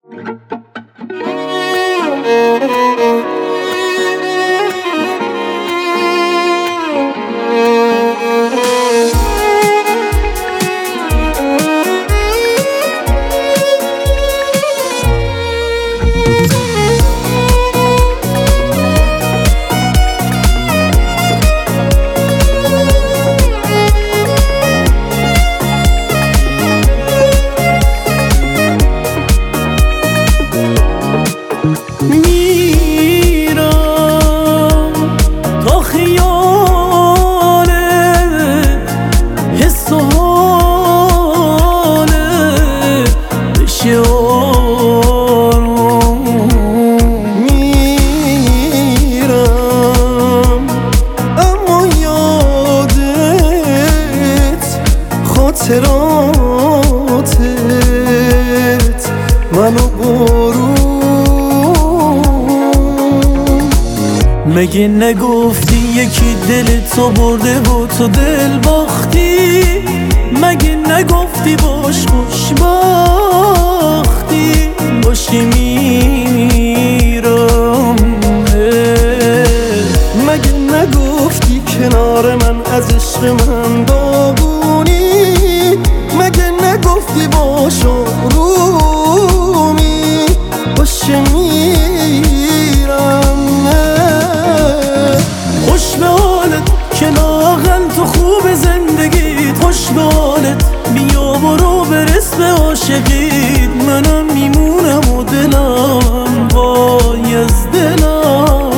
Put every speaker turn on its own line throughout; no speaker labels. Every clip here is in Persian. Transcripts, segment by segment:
خاطراتت منو برون. مگه نگفتی یکی دل تو برده و تو دل باختی؟ مگه نگفتی باش خوشبختی؟ باشی میرم. مگه نگفتی کنار من از عشق من داغونی؟ مگه نگفتی باش آرومی؟ باشه میرم. خوش به حالت که لااقل تو خوب زندگیت، خوش به حالت بیا برو برس به عاشقیت. منم میمونم و دلم وای از دلم.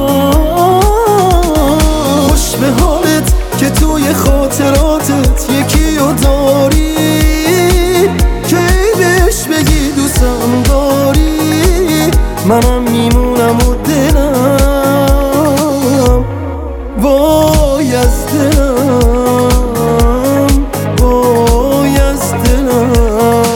خوش به حالت که توی خاطراتت یکی رو داری که بهش بگی دوستم داری. منم میمونم و دلم وای از دلم، وای از دلم.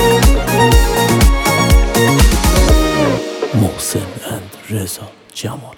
محسن اند رضا جمال.